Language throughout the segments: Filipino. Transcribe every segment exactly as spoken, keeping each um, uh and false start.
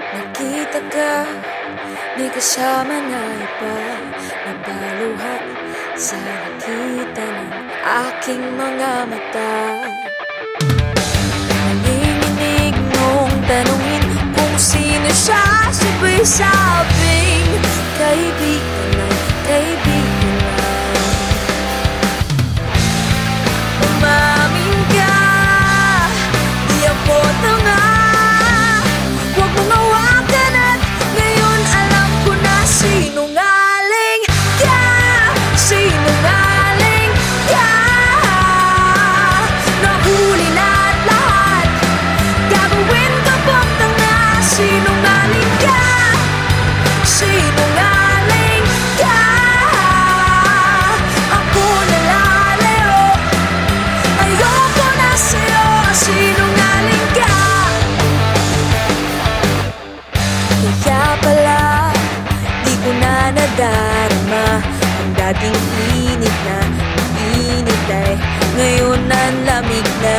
Nakita ka, may kasama na iba, nagdaluhan sa nakita ng aking mga mata. Nanginginig mong tanungin kung sino siya, sabay sabing kaibigan lang, kaibigan lang. Umamin ka, di ako tanga. Huwag mong hawakan at ngayon alam ko na sinungaling ka, sinungaling ka. Nahuli na't lahat, gagawin ka pang tanga. Sinungaling ka, sinungaling ka. Ako nalalayo, ayoko na sa'yo. Sinungaling ka. Kaya pala, di ko na nadarama ang dating init na init ay ngayon ang lamig na.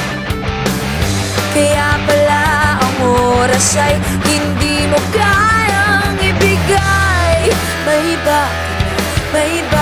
Kaya pala ang oras ay hindi mo kayang ibigay. May iba ka na, may iba